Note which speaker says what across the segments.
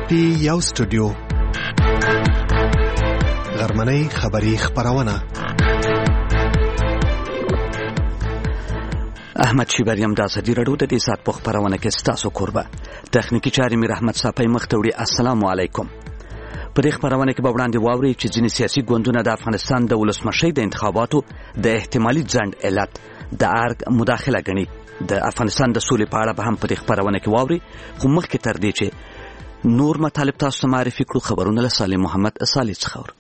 Speaker 1: یو سټوډیو غرمنۍ خبری خبرونه.
Speaker 2: احمد شیبریم د ازادي راډیو د دې سات په خبرونه کې ستاسو قربه تخنیکی چاري میر احمد صافی مختوړي. السلام علیکم. په دې خبرونه کې به وړاندې واوري چې ځینې سیاسي ګوندونه د افغانستان د ولسمشۍ د انتخاباتو د احتمالي ځنډ علت د ارګ مداخله غني. د افغانستان د سولې په اړه به هم په دې خبرونه کې واوري، خو مخکې تر دې چې نور مطالب تاسو ته معرفي کړو، خبرونه له سالم محمد صالح څخه اورو.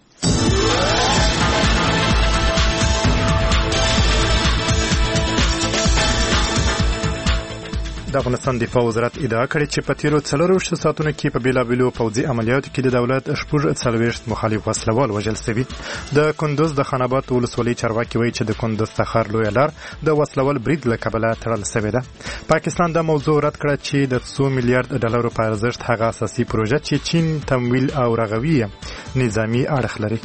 Speaker 3: د افغانستان دفاع وزارت ادعا کړې چې په تیرو 24 ساعتونو کې په بیلابیلو پوځي عملیاتو کې د دولت 40 مخالف وسلوال وژل شوي. د کندوز د خان آباد ولسوالۍ چارواکي وایي چې د کندوز تخار لویه لار د وسلوال برید له کبله تړل شوې ده. پاکستان دا موضوع رد کړه چې د 100 میلیارډ ډالرو په ارزښت هغه اساسي پروژه چې چین تمویل او رغوي نظامی اړخ لري.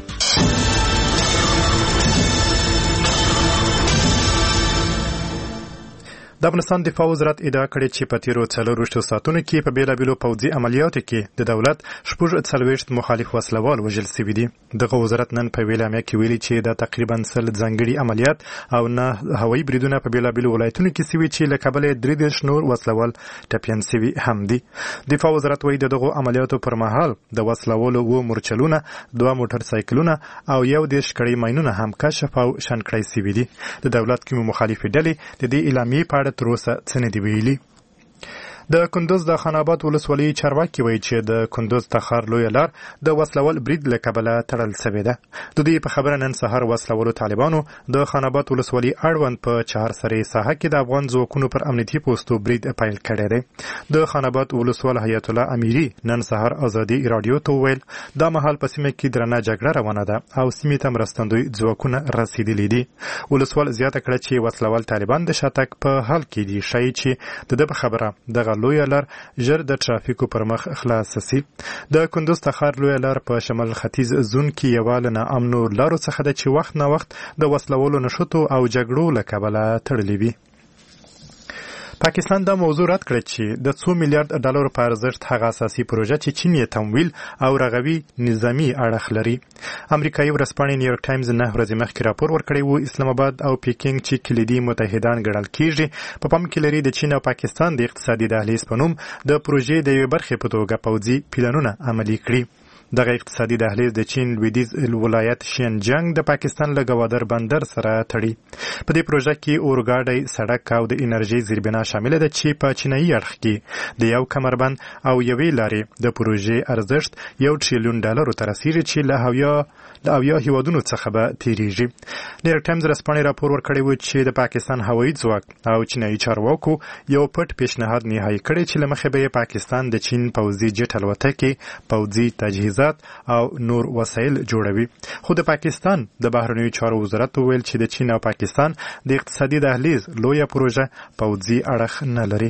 Speaker 3: د افغانستان دفاع وزارت ادعا کړې چې په تیرو 24 ساعتونو کې په بیلابیلو پوځي عملیاتو کې د دولت 40 مخالف وسلوال وژل شوي دي. دغه وزارت نن په ویلامیا کې ویلي چې دا تقریبا 100 ځانګړي عملیات او نه هوایي بریدونه په بیلابیلو ولایتونو کې شوي چې له کبله 3 نور وسلوال ټپیان شوي هم دي. دفاع وزارت وایي دغه عملیاتو پر مهال د وسلوالو و مورچلونه 2 موټر سایکلونه او 11 کړي ماینونه هم کشف او شن کړي شوي دي. د دولت کوم مخالفي ډلې د دې اعلامیې په اړه تر اوسه څه نه دی ویلي. د کندوز د خان آباد ولسوالۍ چارواکي وایي چې د کندوز تخار لویه لار د وسلوال برید له کبله تړل شوې ده. د دې په خبره نن سهار وسلوالو طالبانو د خان آباد ولسوالۍ اړوند په چهار سرې ساحه کې د افغان ځواکونو پر امنیتي پوستو برید پیل کړی دی. د خان آباد ولسوال حیات الله امیری نن سهار ازادي رادیو ته ویل دا مهال په سیمه کې درنه جګړه روانه ده او سیمې ته مرستندوی ځواکونه رسیدلي دي. ولسوال زیاته کړه چې وسلوال طالبان د شاتګ په حال کې دي، شایي چې د خبره دغه لویه لار ژر د ترافیکو پر مخ خلاص شي. د کندوز تخار لویه لار په شمال ختیځ زون کې یوه له ناامنو لارو څخه ده چې وخت نه وخت د وسلوالو نښتو او جګړو له کبله تړلې وي. پاکستان دا موضوع رد کړ چې د 100 میلیارډ ډالرو په ارزښت هغه اساسي پروژه چې چین یې تمویل او رغوي نظامی اړخ لري. امریکایي ورځپاڼې نیویارک ټایمز 9 ورځې مخکې راپور ورکړی و اسلام آباد او پیکینګ چې کلیدي متحدان ګڼل کیږي په پام کې لري د چین او پاکستان د اقتصادي دهلیز په نوم د پروژې د یوې برخې په توګه پوځي پلانونه عملي کړي. دغه اقتصادي دهلیز د چین لویدیځ ولایت شینجانګ د پاکستان له ګوادر بندر سره تړي. په دې پروژه کې اورګاډي، سړک او د انرژي زیربنا شامل ده چې په چینایي اړخ کې د یو کمربند او یوې لارې د پروژې ارزښت $1 تریلیون ته رسیږي چې له اویا هیوادونو څخه به تیریږي. نیویارک ټایمز رسپانې راپور ورکړی و چې د پاکستان هوایي ځواک او چینایي چارواکو یو پټ پیشنهاد نهایی کړی چې له مخې به پاکستان د چین پوځي جټ الوتکې، پوځي تجهیزات او نور وسایل جوړوي. خو د پاکستان د بهرنیو چارو وزارت ویل چې د چین او پاکستان د اقتصادي دهلیز لویه پروژه پوځي اړخ نه لري.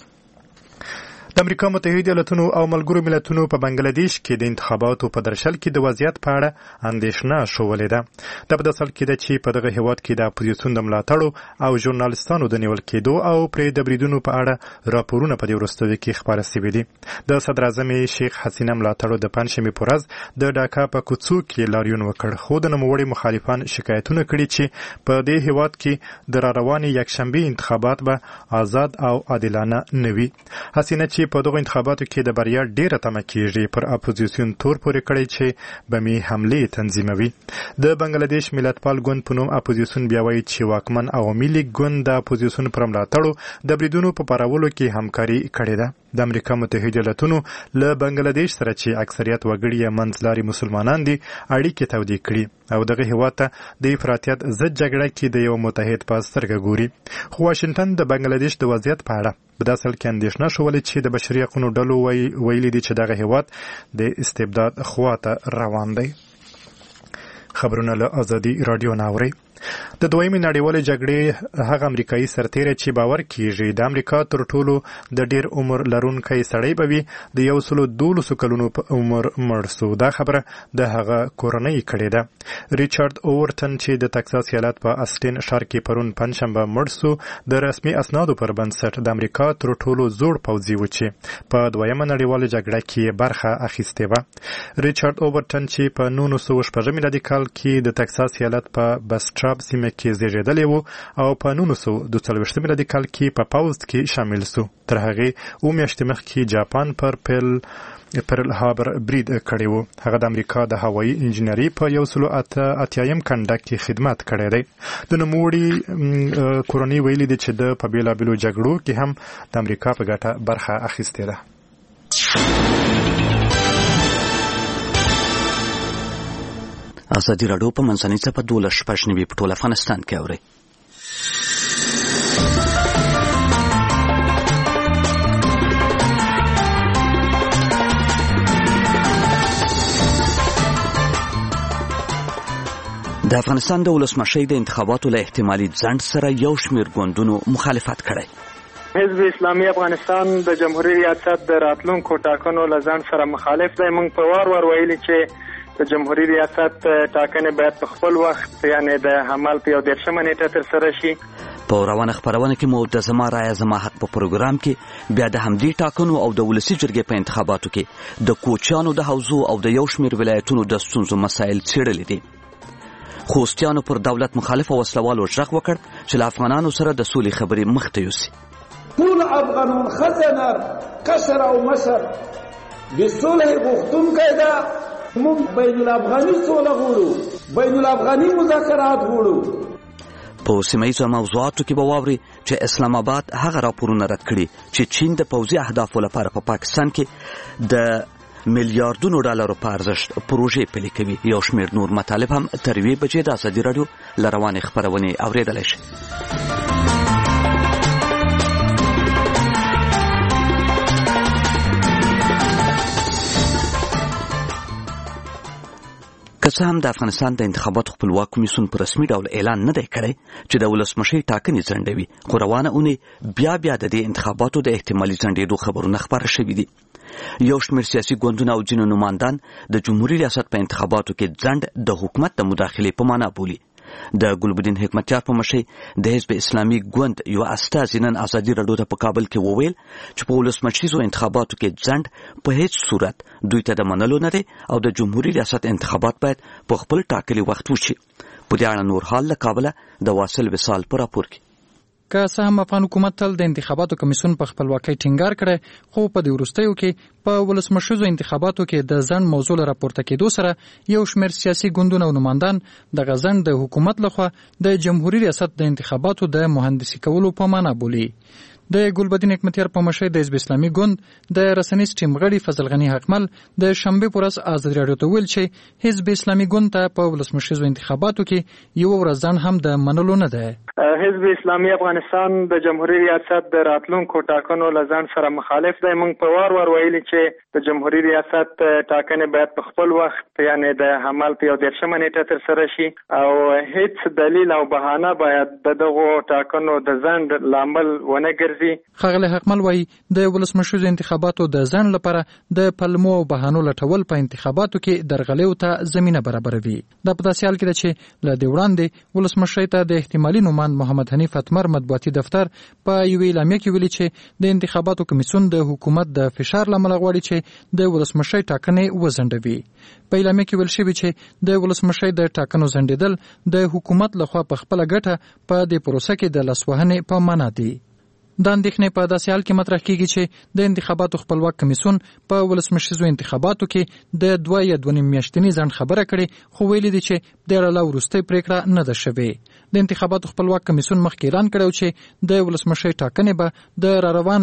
Speaker 3: د امریکا متحده ایالاتونو او ملګرو ملتونو په بنگلاديش کې د انتخاباتو په درشل کې د وضعیت په اړه اندېښنه شولې ده. دا په داسل کې ده چې په دغه هیواد کې د اپوزیسیون د ملاتړو او ژورنالیستانو د نیول کېدو او پرې د بریدونو په اړه راپورونه په دې وروستیو کې خپاره شوي دي. د صدر اعظم شیخ حسینه ملاتړو د پنځشنبې په ورځ د ډاکا په کوڅو کې لاریون وکړ، خو د نوموړي مخالفان شکایتونه کړي چې په دې هیواد کې د راروانې یکشنبې انتخابات به آزاد او عادلانه نه وي. حسینه چې په دغه انتخاباتو کې د بریا ډیره تمه کیږي پر اپوزیسیون تور پورې کړی چې بمي حمله تنظیموي. د بنگلاديش ملتپال ګوند په نوم اپوزیسیون بیا وایي چې واکمن عوامي لیگ ګوند د اپوزیسیون پر ملاتړو د بریدونو په پارولو کې همکاري کړې ده. د امریکا متحده ایالاتونو له بنگلاديش سره چې اکثریت وګړي یې منځلاري مسلمانان دي اړیکې تودې کړي او دغه هیواد ته د افراطیت ضد جګړه کې د یو متحد په سترګه ګوري. خو واشنگټن د بنگلاديش د وضعیت په اړه په داسل کې اندېښنه شولې چې د بشري حقوقو ډلو ویلي دي چې دغه هیواد د استبداد خواته روان دی. خبرونه له ازادي رادیو ناوري. د دویمې نړیوالې جګړې هغه امریکایي سرتیری چې باور کیږي د امریکا تر ټولو د ډیر عمر لرونکی سړی به وي د 112 کلونو په عمر مړ شو. دا خبره د هغه کورنۍ کړې ده. ریچارډ اوورټن چې د ټکساس ایالت په اسټین ښار کې پرون پنځشنبه مړ شو د رسمي اسنادو پر بنسټ د امریکا تر ټولو زوړ پوځي و چې په دویمه نړیواله جګړه کې برخه اخیستې وه. ریچارډ اوورټن چې په 1906 میلادي کال کې د ټکساس ایالت په بسټراب سیمه کې زیږیدلی و او په 1942 میلادي کال کې په پوځ کې شامل شو. تر هغې 2 میاشتې مخکې جاپان پر پرل هاربر برید کړی و. هغه د امریکا د هوایي انجنیري په 188م کنډک کې خدمت کړی دی. د نوموړي کورنۍ ویلي دي چې د په بیلابیلو جګړو کې هم د امریکا په ګټه برخه اخیستې ده.
Speaker 2: ازادي راډیو په منځنۍ څپه 12 په ټول افغانستان کې اوري. د افغانستان د ولسمشۍ د انتخاباتو له احتمالي ځنډ سره یو شمېر ګوندونو مخالفت کړی.
Speaker 4: حزب اسلامي افغانستان د جمهوریت ریاست د راتلونکو ټاکنو له ځنډ سره مخالف دی. موږ په وار ویلي چې د جمهوریت ریاست ټاکنې باید په خپل وخت یعنی د حمل په 13مه نیټه ترسره شي.
Speaker 2: په روانه خبرونه کې مو د زما رایه زما حق په پروګرام کې بیا د همدې ټاکنو او د ولسي جرګې په انتخاباتو کې د کوچیانو د حوزو او د یو شمېر ولایتونو د ستونزو مسایل څېړلي دي. خوستیانو پر دولت مخالف او وسلوالو غږ وکړ چې له افغانانو سره د سولې خبرې مخته یوسي.
Speaker 5: ټول افغانان خزنر کسر او مصر د صلح غوښتونکي ده. موږ بین الافغاني سوله غواړو، بین الافغاني مذاکرات غواړو.
Speaker 2: په سیمه‌ییزو موضوعاتو کې به واوري چې اسلام آباد هغه راپورونه رد کړي چې چین د پوځي اهدافو لپاره په پاکستان کې د میلیارډونو ډالرو په ارزښت پروژې پلي کوي. یو شمېر نور مطالب هم تر 1 بجې د ازادي راډیو له روانې خپرونې اورېدلی شي. که څه هم د افغانستان د انتخاباتو خپلواک کمیسیون په رسمي ډول اعلان نه دی کړی چې د ولسمشۍ ټاکنې ځنډوي، خو روانه اونۍ بیا د دې انتخاباتو د احتمالي ځنډېدو خبرونه خپاره شوي دي. یو شمېر سیاسي ګوندونه او ځینو نمایندان د جمهوریت ریاست په انتخاباتو کې ځنډ د حکومت د مداخلې په معنا بولي. د ګلبدین حکمتیار په مشرۍ د حزب اسلامي ګوند یو استازي نن ازادي راډیو ته په کابل کې وویل چې په ولسمشریزو انتخاباتو کې ځنډ په هیڅ صورت دوی ته د منلو نه دی او د جمهوریت ریاست انتخابات باید په خپل ټاکلي وخت وشي. په دې اړه نور حال له کابله د واصل وصال په راپور کې.
Speaker 6: که څه هم افغان حکومت تل د انتخاباتو کمیسیون په خپلواکۍ ټینګار کړی، خو په دې وروستیو کې په ولسمشریزو انتخاباتو کې د ځنډ موضوع لپاره راپورته کېدو سره یو شمېر سیاسي ګوندونه او نمایندان د ځنډ د حکومت لخوا د جمهوریت ریاست د انتخاباتو د مهندسي کولو په معنا بولي. د ګلبدین حکمتیار په مشرۍ د حزب اسلامي ګوند د رسنیز ټیم غړي فضل غنی حقمل د شنبه پر ورځ ازادي راډیو ته ویل چې حزب اسلامي ګوند ته په ولسمشریزو انتخاباتو کې یو ورځ ځنډ هم د منلو نه ده.
Speaker 4: حزب اسلامي افغانستان د جمهوریت ریاست د راتلونکو ټاکنو له ځنډ سره مخالف دی. موږ په وار ویلي چې د جمهوریت ریاست ټاکنې باید په خپل وخت یعنی د حمل په 13مه نیټه ترسره شي او هیڅ دلیل او بهانه باید دغه ټاکنو د ځنډ لامل ونه ګرځي.
Speaker 6: ښاغلی حقمل وایي د ولسمشریزو انتخاباتو د ځنډ لپاره د پلمو او بهانو لټول په انتخاباتو کې درغلیو ته زمینه برابروي. دا په داسې حال کې ده چې له دې وړاندې ولسمشرۍ ته د احتمالي نوماند محمد حنیف اتمر مطبوعاتي دفتر په یوې اعلامیه کې ویلي چې د انتخاباتو کمیسیون د حکومت د فشار له امله غواړي چې د ولسمشرۍ ټاکنې وځنډوي. په اعلامیه کې ویل شوي چې د ولسمشرۍ د ټاکنو ځنډېدل د حکومت لخوا په خپله ګټه په دې پروسه کې د لاسوهنې په معنا دي. دا اندېښنې په داسې حال کې مطرح کېږي چې د انتخاباتو خپلواک کمیسیون په ولسمشریزو انتخاباتو کې د 2 یا 2.5 میاشتني ځنډ خبره کړې، خو ویلي دي چې د اړه وروستۍ پریکړه نه ده شوې. د انتخاباتو خپلواک کمیسیون مخکې اعلان کړی چې د ولسمشرۍ ټاکنې به د راروان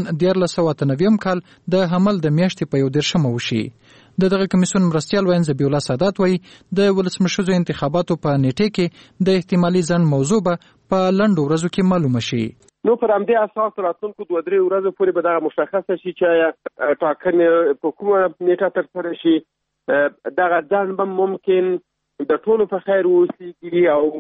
Speaker 6: 1999 کال د حمل د میاشتې په 11مه وشي. دغه کمیسیون مرستیال وین ذبیح الله سادات وایي د ولسمشریزو انتخاباتو په نیټه کې د احتمالي ځنډ موضوع به په لنډو ورځو کې معلومه شي.
Speaker 7: نو پر همدې اساس راتلونکو 2-3 ورځې پورې به دا مشخصه شي چې ټاکنې په کومه نیټه ترسره شي. دغه ځنډ به ممکن د ټولو په خیر واوسي او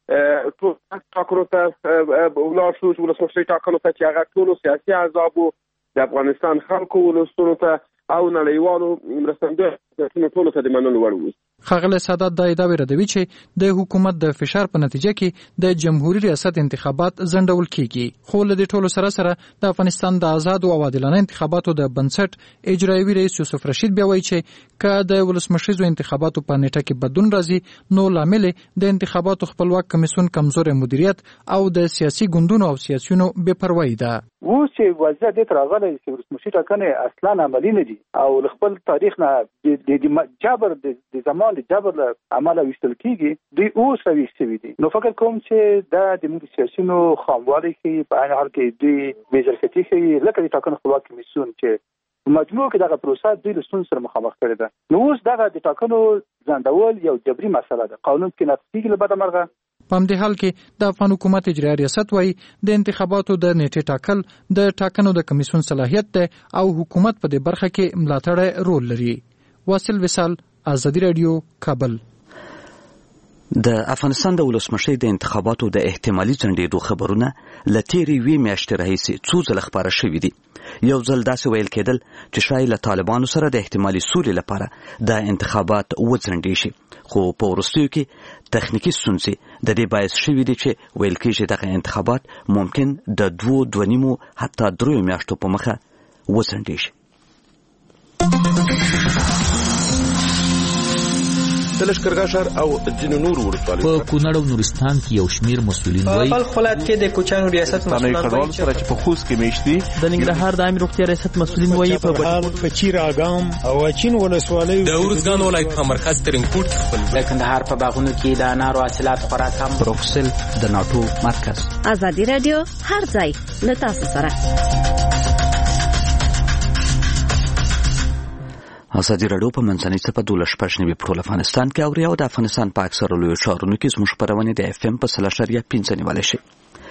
Speaker 7: ټول ټاکنو ته ولاړ شو چې ولسمشرۍ ټاکنو ته چې هغه ټولو سیاسي احزابو د افغانستان خلکو ولسونو ته او نړیوالو مرستندویو ټولو ته د منلو وړ وو.
Speaker 6: ښاغلی سادات دا ادعا ردوي چې د حکومت د فشار په نتیجه کې د جمهوریت ریاست انتخابات ځنډول کیږي، خو له دې ټولو سره د افغانستان د آزاد او عادلانه انتخاباتو د بنسټ اجرایوي رئیس یوسف رشید بیا وایي چې که د ولسمشریزو انتخاباتو په نیټه کې بدلون راځي نو لامل د انتخاباتو خپلواک کمیسیون کمزوري مدیریت او د سیاسي ګوندونو او سیاسيونو بې پروایي ده.
Speaker 8: اوس چې وضعیت دې راغلی چې ولسمشري ټاکنې اصلا عملي نه دي او خپل تاریخ نه د جبر د زمان د جبر له عمله ویستل کیږي، دوی اوس راویستل شوي دي. نو فکر کوم چې دا د موږ سیاسيونو خاموالي ښیي، په عین حال کې دوی بېظرفیتي ښیي، لکه د ټاکنو خپلواک کمیسیون چې مجموع کې دغه پروسه دوی له ستونزو سره مخامخ کړې ده. نو اوس دغه د ټاکنو ځنډول یو جبري مسله ده، قانون کې نقض کیږي له بده مرغه.
Speaker 6: په همدې حال کې د افغان حکومت اجرایي ریاست وایي د انتخاباتو د نیټې ټاکل د ټاکنو د کمیسیون صلاحیت ده او حکومت په دې برخه کې ملاتړ رول لري. واصل وصال، آزادی رادیو، کابل.
Speaker 2: د افغانستان د ولسمشرۍ د انتخاباتو د احتمالي ځنډېدو خبرونه له تېرې یوې میاشتې راهیسې څو ځله خپاره شوي دي. یو ځل داسې ویل کېدل چې شاید له طالبانو سره د احتمالي سولې لپاره د انتخابات وځنډې شي، خو په وروستیو کې تخنیکي ستونزې د دې باعث شوي دي چې ویل کېږي دغه انتخابات ممکن د 2.5 حتی 3 میاشتو په مخه وځنډې شي.
Speaker 9: د لښکرګاه ښار او ځینو نورو ولسوالیو
Speaker 10: په کونړ او نورستان کې یو شمېر مسؤلین وایي
Speaker 11: په خپل کې د کوچانو ریاست مسؤلین
Speaker 9: وایي چې په خوست کې میشتي
Speaker 11: د ننګرهار د عامه روغتیا ریاست مسؤلین وایي په
Speaker 12: بهار په چیر اګام او اچین ولسوالیو
Speaker 13: د اورزګان ولایت په مرکز ترنګپوټ خپل
Speaker 11: د کندهار په باغونو کې د انارو حاصلات خورا کم.
Speaker 2: پروفیسور د ناټو مرکز.
Speaker 14: آزادی رادیو هر ځای له تاسو سره.
Speaker 2: ازادي راډیو په منځنۍ څپه 12.9 په افغانستان کې اوري او د افغانستان په اکثره لویو ښارونو کې زموږ خپرونې د FM په 3.5 نیولای شي.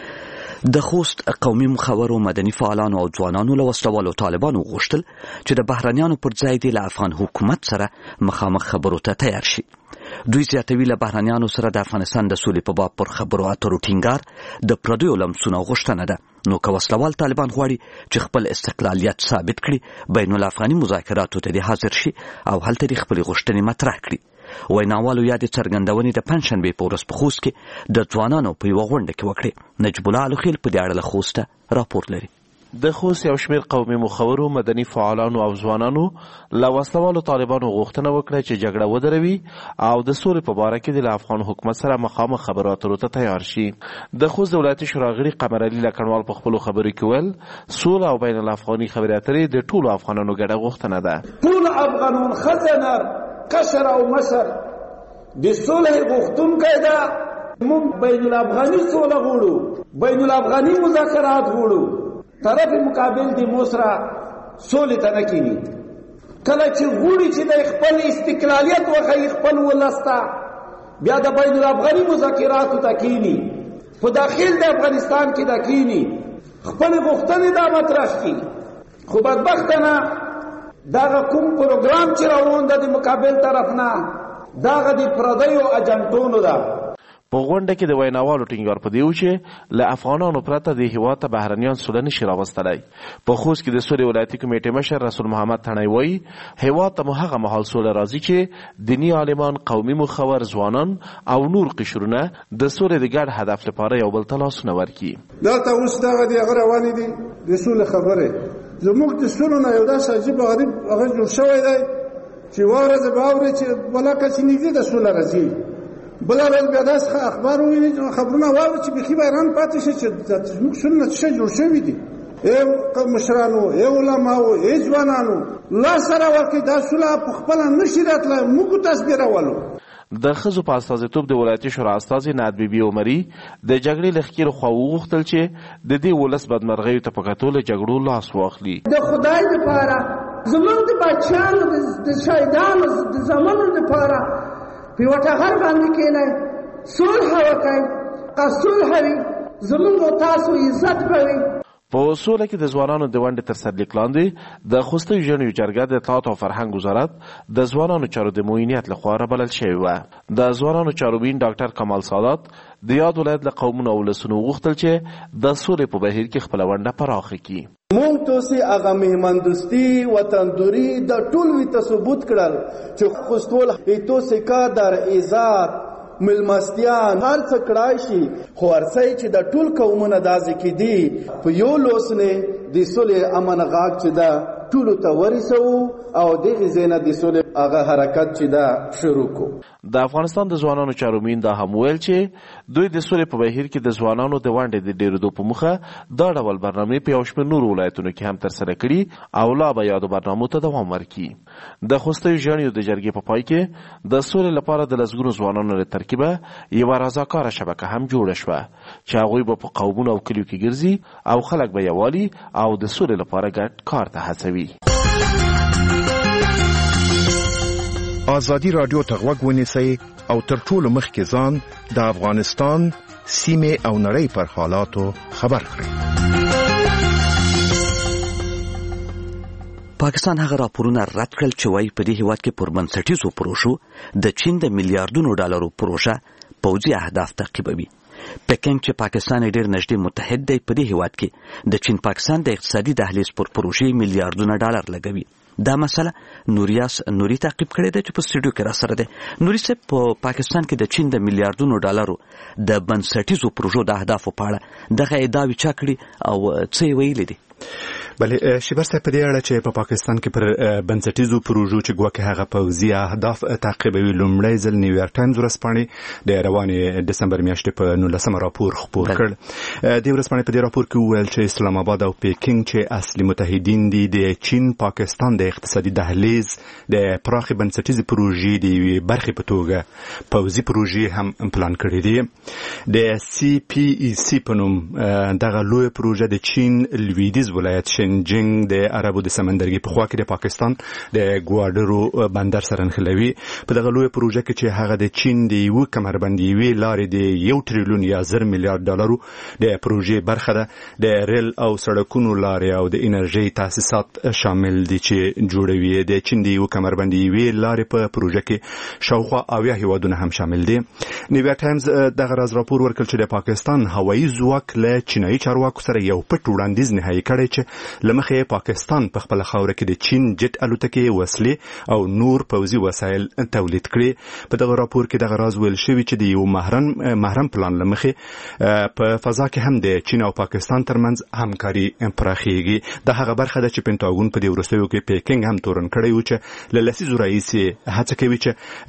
Speaker 2: د خوست قومي مخورو مدني فعالانو او ځوانانو له وسلوالو طالبانو غوښتل چې د بهرنیانو پر ځای د افغان حکومت سره مخامخ خبرو ته تیار شي. دوی زیاتوي له بهرنیانو سره د افغانستان د سولې په باب پر خبرو اترو ټینګار د پردیو لمسونو غوښتنه ده. نو که وسلوال طالبان غواړي چې خپل استقلالیت ثابت کړي، بین الافغاني مذاکراتو ته حاضر شي او هلته د خپل غوښتنې مطرح کړي. ویناوالو یا د څرګندونې د پنځشنبې په ورځ په خوست کې د ځوانانو په یوه غونډه کې وکړې. نجیب الله الخیل په دې اړه له خوسته راپور لري.
Speaker 15: د خوست یو شمېر قومي مخورو مدني فعالانو او ځوانانو له وسلوالو طالبانو غوښتنه وکړه چې جګړه ودروي او د سولې په باره کې د افغان حکومت سره مخامخ خبرو اترو ته تیار شي. د خوست د ولایتي شورا غړي قمر علي لکنوال په خپلو خبرو کې ویل سوله او بین الافغاني خبرې اترې د ټولو افغانانو ګډه غوښتنه ده.
Speaker 5: ټول افغانان خزنر قشر او مصر د سولې غوښتونکي ده. موږ بین الافغاني سوله غواړو، بین الافغاني مذاکرات غواړو. طرف مقابل دی موسرا سولې ته نه کینی. کله چې غوړي چې د خپل استقلالیت وخی خپل ولستا بیا د بین الافغاني مذاکراتو ته کینی، په داخل د افغانستان کې دا کینی، خپل غوښتنې دا مطرح کړي. خو بدبختانه دغه کوم پروګرام چې روان ده د مقابل طرف نه دغه د پردیو اجنټونو ده.
Speaker 15: په غونډه کې د ویناوالو ټینګار په دی و چې له افغانانو پرته د هېواد ته بهرنیان سوله نشي راوستلی. په خوست کې د سولې ولایتي کمیټې مشر رسول محمد تڼۍ وایي هېواد ته مو هغه مهال سوله راځي چې دیني عالمان، قومي مخور، ځوانان او نور قشرونه د سولې د ګډ هدف لپاره یو بل ته لاسونه ورکړي.
Speaker 16: دلته اوس دغه د هغه روانې دي د سولې خبرې. زموږ د سولو نه یو داسې عجیب غریب هغه جوړ شوی دی چې یوه ورځ به اورې چې بلاکه چې نږدې د سوله راځي، بله ورځ بیا داسې اخبار وویني خبرونه واورو چې بیخي به حیران پاتې شي چې زموږ سولونه څه شی جوړ شوي دي. مشرانو، علماو، ځوانانو لاس سره ورکړي دا سوله په خپله نشي راتلی، موږ تصویرولو.
Speaker 15: د ښځو په استازیتوب د ولایتي شورا استازي نعت بیبي عمري د جګړې له ښکېلو خوا وغوښتل چې د دې ولس بدمرغیو ته په کتو له جګړو لاس واخلي.
Speaker 17: د خدای دپاره زموږ د بچیانو د شهیدانو د زامنو دپاره په یوه ټغر باندې کښېنئ، صلح وکئ. که صلح وي زموږ او تاسو عزت به وي.
Speaker 15: په سوله کې د ځوانانو د ونډې تر سرلیک لاندې د خوستیو ژڼیو جرګه د اطلاعات او فرهنګ وزارت د ځوانانو چارو د معینیت لخوا رابلل شوې وه. د ځوانانو چاروبین ډاکټر کمال سادات د یاد ولایت له قومونو او ولسونو وغوښتل چې د سولې په بهیر کې خپله ونډه پراخه کړي.
Speaker 18: مونږ توسي هغه مهمندوستي وطندوري د ټول وی ثبوت کړل چې خوستول ایتوسي کا در عزت ملمستیان هر څه کړای شي خو ارسای چې د ټول قومونو دازې کې دي په یو لوسنه د سولې امن غاک چې دا ټول ته ورسو او دغه زینه د سولې هغه حرکت چې دا شروع کو.
Speaker 15: د افغانستان د ځوانانو چارومین دا هم ویل چې دوی د سولې په بهیر کې د ځوانانو د ونډې د ډیرېدو په موخه دا ډول برنامې په یو شمېر نورو ولایتونو کې هم ترسره کړي او لا به یادو برنامو ته دوام ورکړي. د خوستیو ژڼیو د جرګې په پای کې د سولې لپاره د لسګونو ځوانانو له ترکیبه یوه رضاکاره شبکه هم جوړه شوه چې هغوی به په قومونو او کلیو کې ګرځي او خلک به یووالي او د سولې لپاره ګډ کار ته هڅوي.
Speaker 19: ازادي راډیو ته غوږ ونیسئ او تر ټولو مخکې ځان د افغانستان سیمې او نړۍ پر حالاتو خبر کړئ.
Speaker 2: پاکستان هغه راپورونه رد کړل چې وایي په دې هیواد کې پر بنسټیزو پروژو د چین د میلیارډونو ډالرو پروژه پوځي اهداف تعقیبوي. پکینګ چې پاکستان ډېر نږدې متحد دی په دې هیواد کې د چین پاکستان د اقتصادي دهلیز پر پروژې میلیارډونه ډالر لګوي. دا مسله نوري تعقیب کړی دی چې په سټوډیو کې را سره دی. نوري صاحب په پاکستان کې د چین د میلیارډونو ډالرو د بنسټیزو پروژو د اهدافو په اړه دغه ادعاوې چا کړي او څه یې ویلي دي؟
Speaker 3: بله شیبر صاحب په دې اړه چې په پاکستان کې پر بنسټیزو پروژو چې ګواکې هغه پوځي اهداف تعقیبوي لومړی ځل نیویارک ټایمز ورځپاڼې د روانې دسمبر میاشتې په 19 راپور خپور کړ. د ورځپاڼې په دې راپور کې وویل چې اسلام آباد او پیکینګ چې اصلي متحدین دي د چین پاکستان د اقتصادي دهلیز د پراخې بنسټیزې پروژې د یوې برخې په توګه پوځي پروژې هم پلان کړي دي. د سی پی ای سی په نوم دغه لویه پروژه د چین لویدیځ ولایت شنجنګ د عربو د سمندرګي په خوا کې د پاکستان د ګواډرو بندر سره نښلوي. په دغه لویه پروژه کې چې هغه د چین د یو کمربندي وی لارې د 1 ټریلیون یا 0 میلیارډ ډالرو د پروژې برخه ده. د ریل او سړکونو لارې او د انرژي تاسیسات شامل دي چې جوړوي. د چین د یو کمربندي وی لارې په پروژه کې شاوخوا 80 هیوادونه هم شامل دي. نیویارک ټایمز دغه راز راپور ورکړ چې د پاکستان هوایي ځواک له چینایي چارواکو سره یو پټ وړاندیز نهایی کړی چې لمخې پاکستان په خپل خاوره کې د چین جټ الوتکې وسلې او نور پوځي وسایل تولید کړي. په دغه راپور کې دغه راز ویل شوی چې د یو محرم پلان لمخې په فضا کې هم د چین او پاکستان ترمنځ همکاري پراخیږي. د هغه برخه ده چې پینټاګون په دې وروستیو کې پیکینګ هم تورن کړی و چې له لسیزو راهیسې هڅه کوي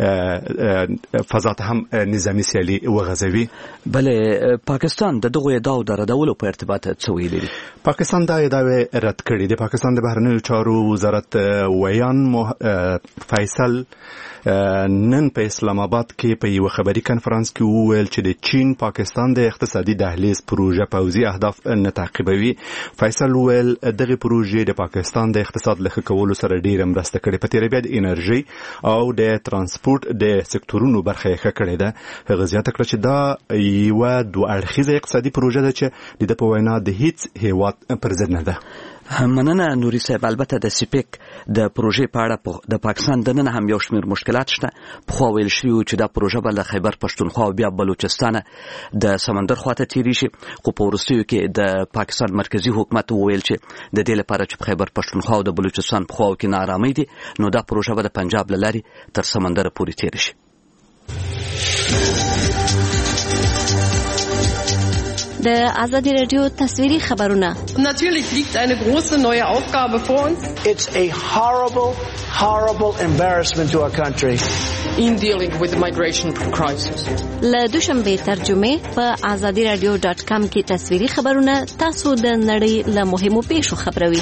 Speaker 3: چې فضا ته هم نظامي سیالي وغځوي.
Speaker 2: بله پاکستان د دغو ادعاو د ردولو په ارتباط څه ویلي دي؟
Speaker 3: پاکستان دا ادعاوې رد کړي دي. پاکستان د بهرنیو چارو وزارت ویان فیصل نن په اسلام آباد کې په یو خبري کنفرانس کې وویل چې د چین پاکستان د اقتصادي دهلیز پروژه پوځي اهداف نه تعقیبوي. فیصل وویل دغه پروژې د پاکستان د اقتصاد له ښه کولو سره ډیره مرسته کړې. په تیره بیا د انرژي او د ترانسپورت د سکتورونو برخه یې ښه کړې ده. هغه زیاته کړه چې دا یوه دوه اړخیزه اقتصادي پروژه ده چې د په وینا د هیڅ هیواد پر ضد نه ده.
Speaker 2: مننه نوري صاحب. البته د سپیک د پروژې په اړه د پاکستان د نن هم یو شمېر مشکلات شته. پخوا ویل شوي و چې دا پروژه به له خیبر پښتونخوا او بیا بلوچستانه د سمندر خواته تیریږي، خو په وروستیو کې د پاکستان مرکزي حکومت وویل چې د دې لپاره چې په خیبر پښتونخوا او د بلوچستان په خواو کې ناارامۍ دي نو دا پروژه به د پنجاب له لارې تر سمندر پورې تیره شي.
Speaker 14: د ازادي رادیو تصویري خبرونه.
Speaker 20: Natürlich liegt eine große neue Aufgabe vor uns.
Speaker 21: It's a horrible embarrassment to our country.
Speaker 20: In dealing with the migration crisis.
Speaker 14: له دوشنبه ترجمه په azadiradio.com کې تصویري خبرونه تاسو د نړۍ له مهمو پیښو خبروي.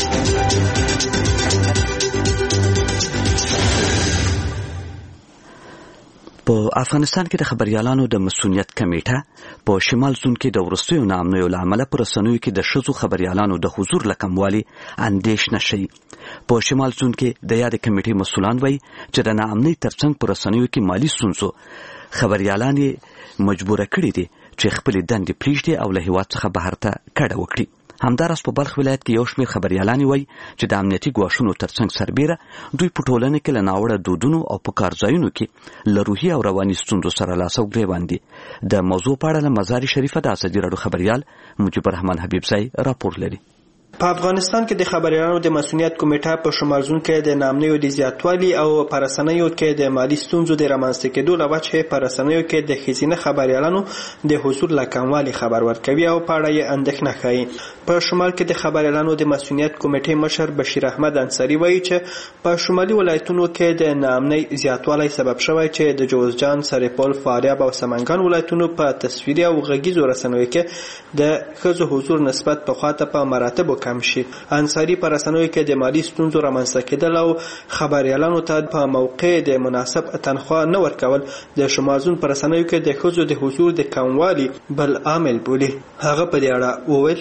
Speaker 2: په افغانستان کې د خبريالانو د مسؤلیت کمیټه په شمال زون کې د ورستیو نامنویو له امله پر رسنیو کې د ښځو خبريالانو د حضور له کموالي اندېښنه شي. په شمال زون کې د یاد کمیټې مسؤلان وایي چې د ناامنۍ ترڅنګ پر رسنیو کې مالی ستونزو خبريالان مجبوره کړي دي چې خپل دندې پریږدي او له هیواد څخه بهر ته کډه وکړي. همداراز په بلخ ولایت کې یو شمېر خبریالان وایي چې د امنیتي ګواښونو ترڅنګ سربیره دوی په ټولنه کې له ناوړه دودونو او په کارځایونو کې له روحي او رواني ستونزو سره لاس او ګریوان دي. د موضوع په اړه له مزار شریفه د ازادي راډیو خبریال مجيب الرحمن حبیبزی راپور لري.
Speaker 1: په افغانستان کې د خبریالانو د مسؤلیت کمیټه په شمارزون کې د نامنیو د زیاتوالي او پرسنیو کې د مالی ستونزو د رامنځته کېدو له وجې پرسنیو کې د ښځینه خبریالانو د حضور له کموالي خبر ورکوي او په اړه یې اندېښنه ښیي. په شمال کې د خبریالانو د مسؤلیت کمیټې مشر بشیر احمد انصاري وایي چې په شمالي ولایتونو کې د نامنۍ زیاتوالی سبب شوی چې د جوزجان، سرپل، فاریاب او سمنګان ولایتونو په تصویري او غږیزو رسنیو کې د ښځو حضور نسبت پخوا ته په مراتبو کم شي. انصاري په رسنیو کې د مالی ستونزو رامنځته کېدل او خبریالانو ته په موقع د مناسب تنخوا نه ورکول د شمارزون په رسنیو کې د ښځو د حضور د کموالي بل عامل بولي. هغه په دې اړه وویل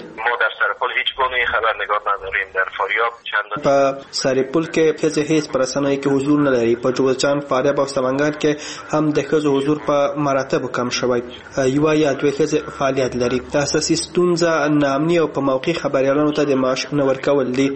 Speaker 1: په سرپل کې ښځې هیڅ په رسنیو کې حضور نه لري. په جوزجان، فاریاب او سمنګان کې هم د ښځو حضور په مراتبو کم شوی. یوه یا دوه ښځې فعالیت لري. اساسي ستونزه ناامني او په موقع خبریالانو ته د معاش نه ورکول دي.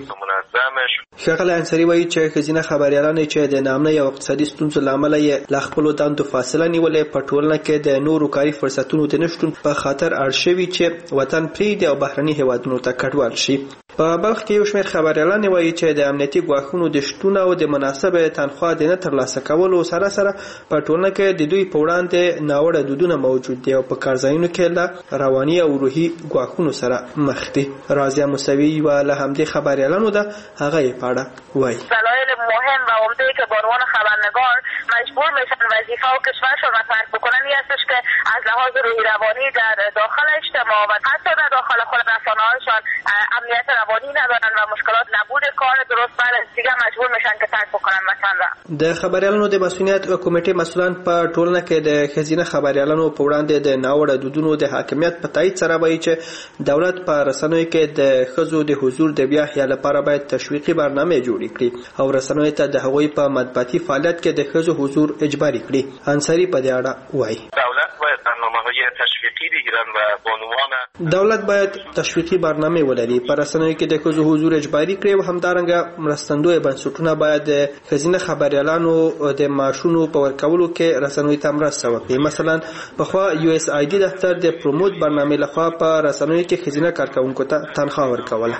Speaker 1: ښاغلی انصاري وایي چې ښځینه خبریالان چې د ناامنۍ او اقتصادي ستونزو له امله یې له خپلو دندو فاصله نیولې په ټولنه کې د نورو کاري فرصتونو د نشتون په خاطر اړ شوي چې وطن پرېږدي او بهرني هیوادونو ته کډوال شي. په بلخ کې یو شمېر خبریالان وایي چې د امنیتي ګواښونو د شتون او د مناسبه تنخوا د نه ترلاسه کولو سره سره په ټولنه کې د دوی په وړاندې ناوړه دودونه موجود دي او په کارځایونو کې له رواني او روحي ګواښونو سره مخ دي. رازیه موسوي یوه له همدې خبریالانو ده. هغه یې په اړه وایي
Speaker 22: دلایل مهم و عمده که به عنوان خبرنگار مجبور میشن وظیفه و کشورشون را ترک بکنن این هستش که از لحاظ روحی روانی در داخل اجتماع و حتی در داخل خود رسانه‌هاشان امنیت روانی ندارن و مشکلات نبود کار درست بعد دیگه مجبور میشن که ترک بکنن وطن را.
Speaker 1: د خبریالانو د مسؤلیت کمیټې مسؤلان په ټولنه کې د ښځینه خبریالانو په وړاندې د ناوړه دودونو د حاکمیت په تایید سره وایي چې دولت په رسنیو کې د ښځو د حضور د بیا احیا لپاره باید تشویقي برنامه جوړې کړي او رسنیو ته د هغوی په مطبوعاتي فعالیت کې د ښځو حضور اجباري کړي. انصاري په دې اړه وایي
Speaker 23: دولت باید برنامه‌های تشویقی بگیرن و بانوان
Speaker 1: دولت باید تشویقي برنامه ولري، په رسنیو کې د ښځو حضور اجباري کړي او همدارنګه مرستندوی بنسټونه باید د ښځینه خبریالانو د معاشونو په ورکولو کې رسنیو ته مرسته وکړي. مثلا پخوا USAID دفتر د پروموت برنامه لخوا په رسنیو کې ښځینه کارکونکو ته تنخوا ورکوله.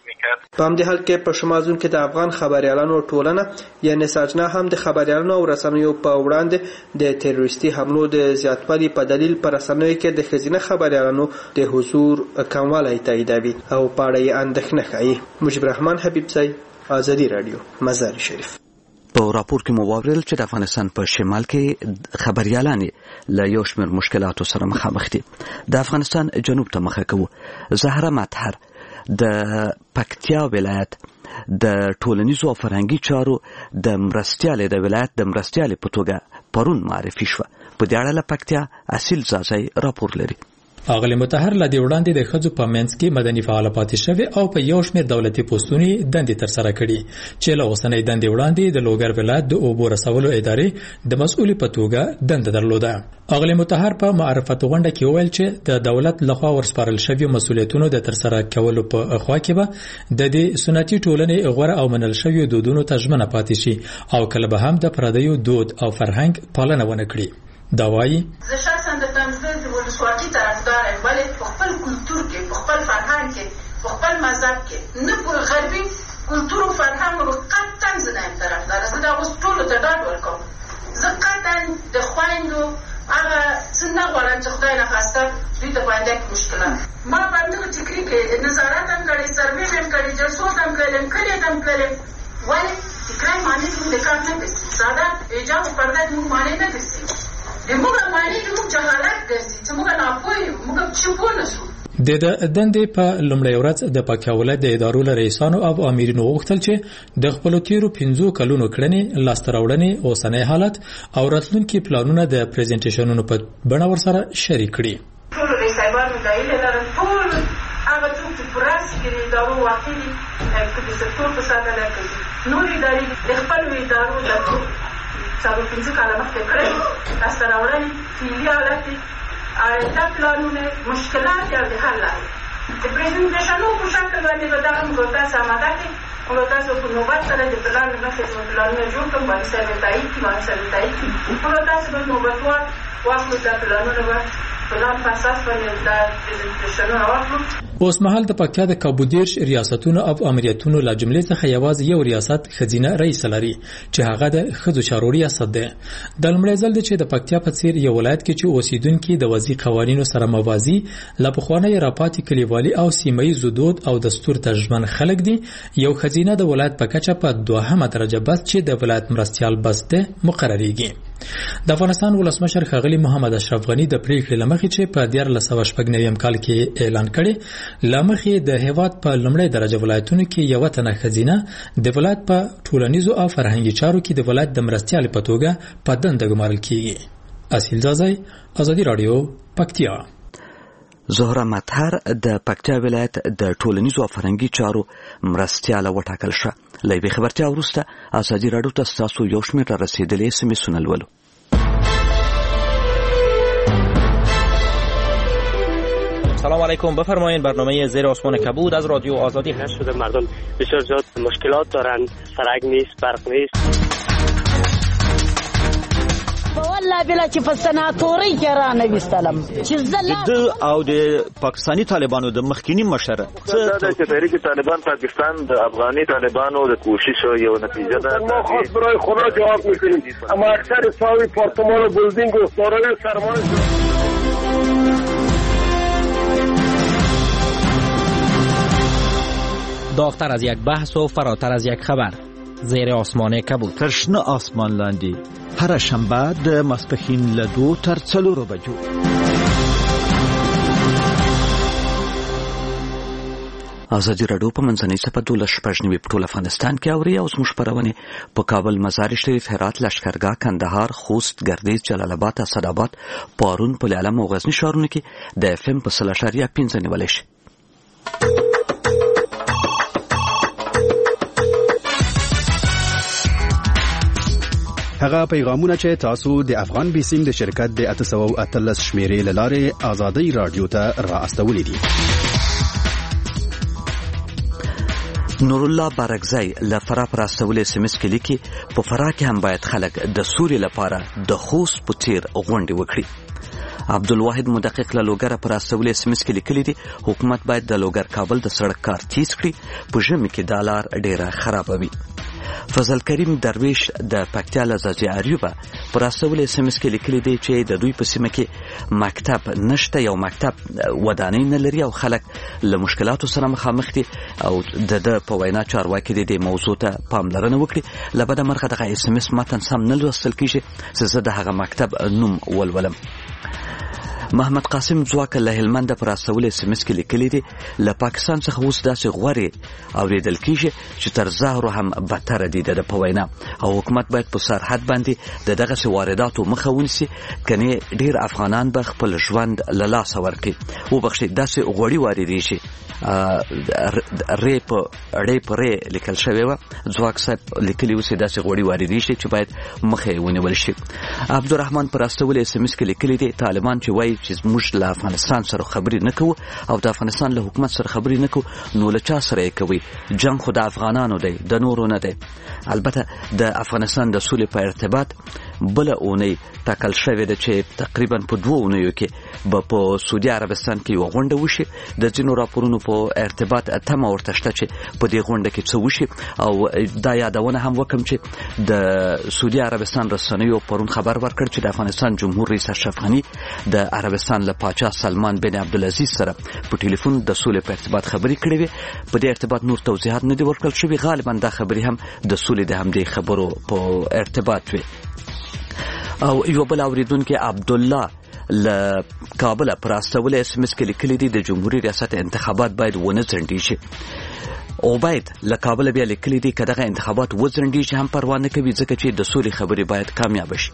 Speaker 1: په همدې حال کې په شمازون کې د افغان خبریالانو ټولنه یعنی ساجنا هم د خبریالانو او رسنیو په وړاندې د تروریستي حملو د زیاتوالي په دلیل په رسنیو کې د ښځینه خبریالانو د حضور کموالی تاییدوي او په اړه یې اندېښنه ښیي. مجيب الرحمن حبیبزی، ازادي راډیو، مزار شریف.
Speaker 2: په راپور کې مو واورېدل چې د افغانستان په شمال کې خبریالان له یو شمېر مشکلاتو سره مخامخ دي. د افغانستان جنوب ته مخه کوو. زهره مطهر د پکتیا ولایت د ټولنیزو او فرهنګي چارو د مرستیالې د ولایت د مرستیالې په توګه پرون معرفي شوه. په دې اړه له پکتیا اصیل زازی راپور لري.
Speaker 24: اغلی مطهر له دې وړاندې د ښځو په منځ کې مدني فعاله پاتې شوې او په یو شمېر دولتي پوسټونو دندې ترسره کړي چې له اوسنۍ دندې وړاندې د لوګر ولایت د اوبو رسولو ادارې د مسؤلې په توګه دنده درلوده. اغلی مطهر په معرفت غونډه کې وویل چې د دولت لخوا ورسپارل شوي مسؤلیتونو د ترسره کولو په خوا کې به د دې سنتي ټولنې غوره او منل شوي دودونو ته ژمنه پاتې شي او کله به هم د پردیو دود او فرهنګ پالنه ونه کړي. دا وایي
Speaker 25: زه شخصا د تنظیم د ولسواکۍ طرفدار یم، ولې په خپل کلتور کې، په خپل فرهنګ کې، په خپل مذهب کې نه په غربي کلتور او فرهنګ قطعا زه نه یم طرفدار. زه د هغو ټولو ته ډاډ ورکوم. زه قطعا د خویندو هغه څه نه غواړم چې خدای ناخواسته دوی ته باید مشکلات. ما په همدغه ټیکري کې نظارت هم کړی، سروې هم کړی، جلسو هم کړلم، کلي هم کړلم. ولې ټیکرای معنی زموږ د کار نه ګرځي، ساده حجاب او پرده زموږ معنی نه ګرځي. موږ معنی زموږ جهالت ګرځي چې موږ ناپوه یو، موږ چې پوه نه شو.
Speaker 24: د دندې په لومړۍ ورځ د پکتیا ولایت د ادارو له رئیسانو او امرینو وغوښتل چې د خپلو تیرو 5 کلونو کړنې، لاسته راوړنې، اوسنی حالت او راتلونکي پلانونه د پریزنټیشنونو په بڼه ورسره شریک کړي.
Speaker 25: ټول رئیسانو دایله لرم، ټول هغه څوک چې په راس کې د ادارو واقع دي که د سکتور په ساتنه کوي، نور ادارې د خپلو ادارو د 4-5 کاله مخکې کړی لاسته راوړنې، فعلي حالت، آینده پلانونه، مشکلات یا د حل لارې. د پریزنټیشنونو په شکل باندې به دغه موږ تاسو آماده کړئ. موږ تاسو په نوبت سره د پلان مخې څو پلانونه جوړ کړو، باندې سره تایید کړي، باندې سره تایید کړي. موږ تاسو به نوبتوار واخلو دا پلانونه به پلان په اساس باندې دا پریزنټیشنونه واخلو.
Speaker 24: اوس مهال د پکتیا د کابودیرش ریاستونو او امریتونو له جملې څخه یوازې یو ریاست خزینه رئیس لري چې هغه د ښځو چارو ریاست دی. د لومړي ځل دی چې د پکتیا په څیر یو ولایت کې چې اوسیدونکي د وضعي قوانینو سره موازي له پخوانۍ راپاتې کلیوالي او سیمه‌ییزو دود او دستور ته ژمن خلک دي، یو خزینه د ولایت په کچه په 2مه درجه بست چې د ولایت مرستیال بست دی مقرریږي. د افغانستان ولسمشر ښاغلي محمد اشرف غني د پریکړې لمخې چې په 1999 کال کې اعلان کړي لمخې د هیواد په لومړی درجه ولایتونو کې یو تنه خزینه د ولایت په ټولنیزو او فرهنګي چارو کې د ولایت د مرستیال په توګه په دنده ګمارل کیږي. اصیل ځای ازادي رادیو پکتیا.
Speaker 2: زهره مطهر د پکتیا ولایت د ټولنیزو او فرهنګي چارو مرستیاله وټاکل شوه. له یوې خبرتیا وروسته ازادي راډیو ته ستاسو یو شمېر رارسېدلي SMS-ونه لولو.
Speaker 4: سلام علیکم، بفرمایید. برنامه زیر آسمان کبود از رادیو آزادی
Speaker 6: شده. مردم بسیار زیاد مشکلات دارند، سرک نیست، برق نیست.
Speaker 7: والله بلا چې په سناتوري کې را نه وستلم چې
Speaker 8: زله او د پاکستانی طالبانو د مخکینی مشر
Speaker 23: چې تحریک طالبان پاکستان د افغاني طالبانو د کوشش یو نتیجه ده.
Speaker 10: ما خاص برای خدا جواب میکنیم، اما اکثر ساوی پارتمان و بلدینگ و سارای سرمایه
Speaker 4: داغتر از یک بحث و فراتر از یک خبر. زیر آسمان کبود.
Speaker 8: ترشنه آسمان لاندی هر شنبه د ماسپښین له 2 تر 4 بجو.
Speaker 2: ازادي راډیو په منځنۍ صفحه 12 په ټول افغانستان کې اوري او زموږ خپرونه په کابل، مزار شریف، هرات، لشکرګاه، کندهار، خوست، ګردیز، جلال آباد، اسداباد، پارون، پل علم او غزنی ښارونو کې د FM په 0.5 نیولای شي.
Speaker 26: هغه پیغامونه چې تاسو د افغان بیسیم د شرکت د 813 شمیرې لاره آزادی رادیو ته را استولې دي.
Speaker 2: نور الله بارکزی له فرا پر استولې SMS کې لیکي په فرا کې هم باید خلک د سوري لپاره د خوست په تیر غونډې وکړي. عبدالواحد مدقق له لوګر پر استولې SMS کې لیکلي دي حکومت باید د لوګر کابل د سړک کار تیز کړي، په ژمي کې دا لار ډیره خرابه وي. فضل کریم درویش د پکتیا له ځاځي اریوبه پر استولې SMS کې لیکلي دي چې د دوی په سیمه کې مکتب نشته، یو مکتب ودانۍ نه لري او خلک له مشکلاتو سره مخامخ دي او د په وینا چارواکي د موضوع ته پاملرنه وکړي. له بده مرغه دغه SMS متن سم نه لوستل کیږي چې زه د هغه مکتب نوم ولولم. محمد قاسم ځواک له هلمند پر استولې SMS کې لیکلي دي له پاکستان څخه اوس داسې غوري اوریدل کیږي چې تر ظاهرو هم بدتر دي د په وینا او حکومت باید په سرحد باندې د دغه وارداتو مخه ونیسي، کني ډیر افغانان به خپل ژوند له لاسه ورکړي. وبخښئ داسې غوړي واردېږي شي ریپ لیکل شوی و. ځواک صاحب لیکلي و چې داسې غوړي واردېږي شي چې باید مخه یې ونیول شي. عبدالرحمن پر استولې SMS کې لیکلي دي طالبان چې وایي چې موږ له افغانستان سره خبرې نه کوو او د افغانستان له حکومت سره خبرې نه کوو، نو له چا سره یې کوي؟ جنگ خو د افغانانو دی، د نورو نه دی. البته د افغانستان د سولې په ارتباط بله اونۍ ټاکل شوې ده چې تقریبا په 2 اونیو کې به په سعودي عربستان کې یو غونډه وشي. د ځینو راپورونو په ارتباط تمه ورته شته چې په دې غونډه کې څه وشي او دا یادونه هم وکم چې د سعودي عربستان رسنیو پرون خبر ورکړ چې د افغانستان جمهور رئیس اشرف غني د عربستان له پاچا سلمان بن عبدالعزیز سره په ټلیفون د سولې په ارتباط خبرې کړې وي. په دې ارتباط نور توضیحات نه دي ورکړل شوي. غالبا دا خبرې هم د سولې د همدې خبرو په ارتباط وي. او یو بل اوریدونکو عبدالله له کابل پر استولې SMS کې لیکلي دي د جمهوریت ریاست انتخابات باید ونه ځنډیږي. او باید له کابل بیا لیکلي دي که دغه انتخابات وځنډیږي هم پروا نه کوي ځکه چې د سولې خبرې باید کامیاب شي.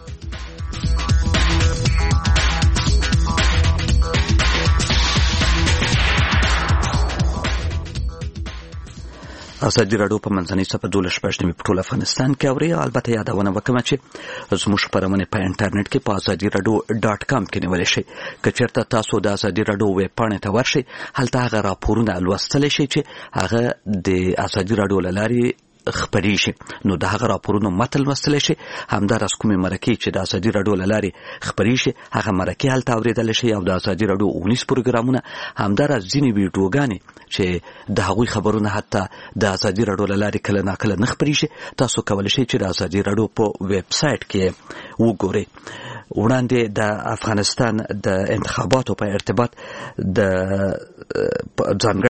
Speaker 2: ازادي راډیو په منځنۍ صفحه 12 په ټول افغانستان کې اوري. البته یادونه وکړم چې زموږ خبرونه په انټرنیټ کې په azadiradio.com کې نیول شي. که چېرته تاسو د ازادي راډیو ویب پاڼې ته ورشئ، هلته هغه راپورونه لوستلی شئ چې هغه د ازادي راډیو له لارې خپریږي. نو د هغه راپورونو متن لوستلی شي. همداراز کومې مرکې چې د ازادي راډیو له لارې خپریږي هغه مرکې هلته اورېدلی شي، او د ازادي راډیو اونیز پروګرامونه، همداراز ځینې ویډیوګانې چې د هغوی خبرونه حتی د ازادي راډیو له لارې کله ناکله نه خپریږي، تاسو کولی شئ چې د ازادي راډیو په ویب سایټ کې وګورئ. وړاندې د افغانستان د انتخاباتو په ارتباط د ځانګړي